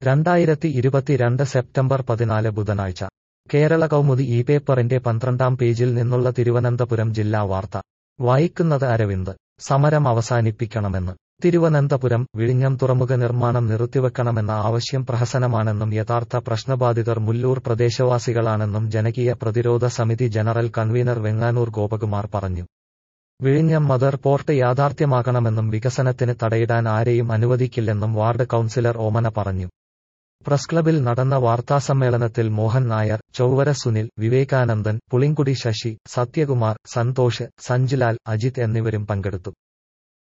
2022 September 14 ബുധനാഴ്ച കേരള കൗമുദി ഈ പേപ്പറിന്റെ 12-ാം പേജിൽ നിന്നുള്ള തിരുവനന്തപുരം ജില്ലാ വാർത്ത വായിക്കുന്നത് അരവിന്ദ്. സമരം അവസാനിപ്പിക്കണമെന്ന് തിരുവനന്തപുരം. വിഴിഞ്ഞം തുറമുഖ നിർമ്മാണം നിർത്തിവെക്കണമെന്ന ആവശ്യം പ്രഹസനമാണെന്നും യഥാർത്ഥ പ്രശ്നബാധിതർ മുല്ലൂർ പ്രദേശവാസികളാണെന്നും ജനകീയ പ്രതിരോധ സമിതി ജനറൽ കൺവീനർ വെങ്ങാനൂർ ഗോപകുമാർ പറഞ്ഞു. വിഴിഞ്ഞം മദർ പോർട്ട് യാഥാർത്ഥ്യമാകണമെന്നും വികസനത്തിന് തടയിടാൻ ആരെയും അനുവദിക്കില്ലെന്നും വാർഡ് കൗൺസിലർ ഓമന പറഞ്ഞു. പ്രസ് ക്ലബിൽ നടന്ന വാർത്താസമ്മേളനത്തിൽ മോഹൻ നായർ, ചൊവ്വര സുനിൽ, വിവേകാനന്ദൻ, പുളിങ്കുടി ശശി, സത്യകുമാർ, സന്തോഷ്, സഞ്ജിലാൽ, അജിത് എന്നിവരും പങ്കെടുത്തു.